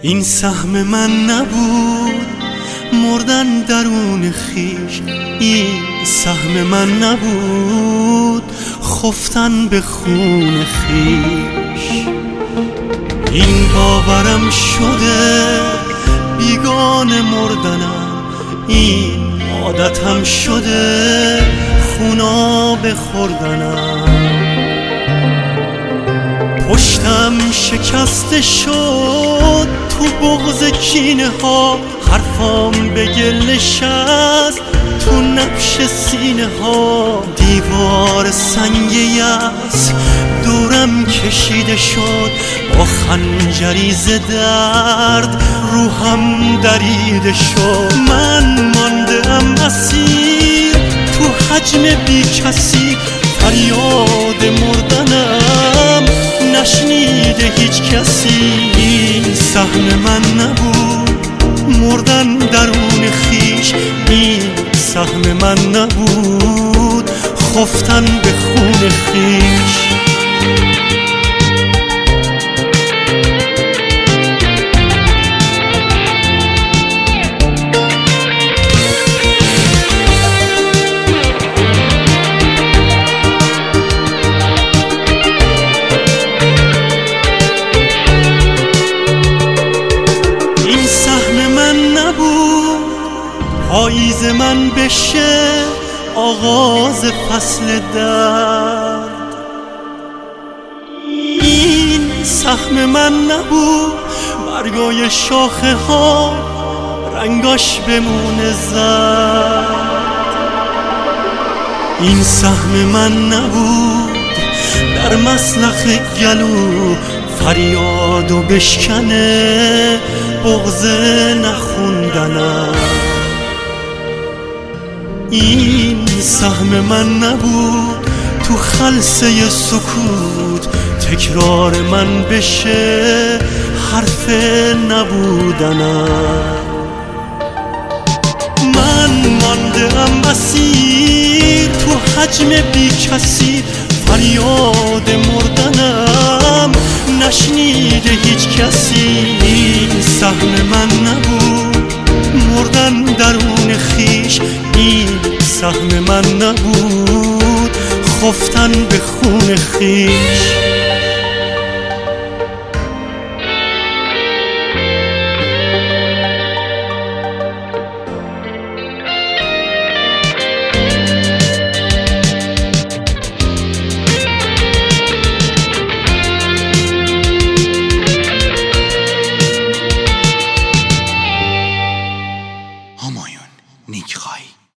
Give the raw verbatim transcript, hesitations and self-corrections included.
این سهم من نبود مردن درون خیش، این سهم من نبود خفتن به خون خیش. این باورم شده بیگانه مردنم، این عادتم شده خوناب خوردنم. پشتم شکسته شد تو بغض کینه ها، حرفام به گل نشست تو نبش سینه ها. دیوار سنگ یأس دورم کشیده شد، با خنجری ز درد روحم دریده شد. من مانده ام اسیر تو حجم بی کسی، فریاد مردنم نشنیده هیچ کسی. این سهم من نبود مردن درون خیش، این سهم من نبود خفتن به خون خیش. پاییز من بشه آغاز فصل درد، این سهم من نبود برگای شاخه ها رنگاش بمونه زرد. این سهم من نبود در مسلخ گلو فریادو بشکنه بغض نخوندنم. این سهم من نبود تو خلسه سکوت تکرار من بشه حرف نبودنم. من مانده ام اسیر تو حجم بی کسی، فریاد مردنم نشنیده هیچ کسی. این سهم من نبود مردن درون خیش، این سهم من نبود خفتن به خون خیش.